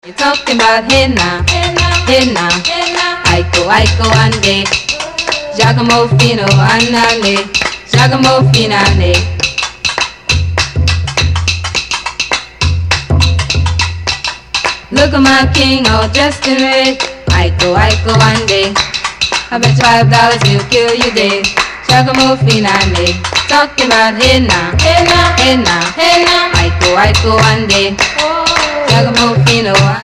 You're talking about hey now, Aiko, ande, Giacomo Fino, anane, Giacomo Finane. Look at my king all dressed in red, Aiko, ande. I bet $5 he'll kill you dead, Giacomo Finane. Talking about hey now, Aiko, ande, Giacomo Fino.